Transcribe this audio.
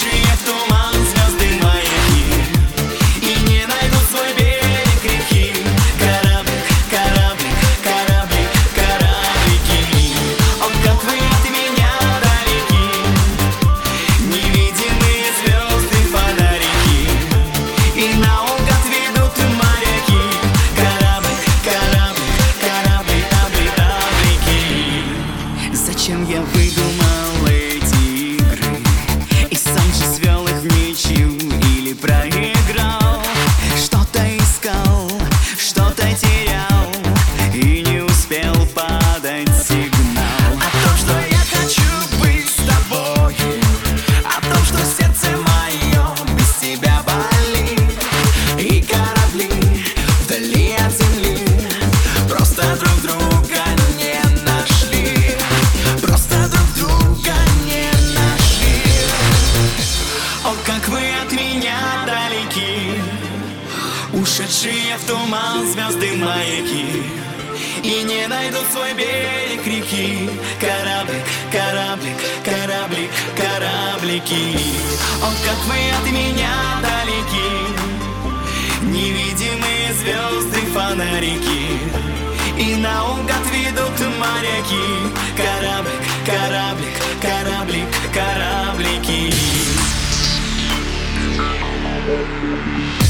ушедшие в туман звезды маяки, и не найдут свой берег реки. Кораблик, кораблик, кораблик, кораблики. О, как вы от меня далеки, невидимые звезды, фонарики, и наугад ведут моряки. Кораблик, кораблик, кораблик, таблик, таблики. Зачем я выдумал эти игры и сам же свел их в ничью или проиграл? Что-то искал, что-то терял и не успел подать сигнал. О том, что я хочу быть с тобой, о том, что сердце мое без тебя болит, и корабли вдали от земли просто друг друга не нашли, просто друг друга не нашли. О, как вы от меня далеки, ушедшие в туман звезды маяки, и не найдут свой берег реки. Кораблик, кораблик, кораблик, кораблики. О, как вы от меня далеки, невидимые звезды, фонарики, и наугад ведут моряки. Кораблик, кораблик, кораблик, кораблики.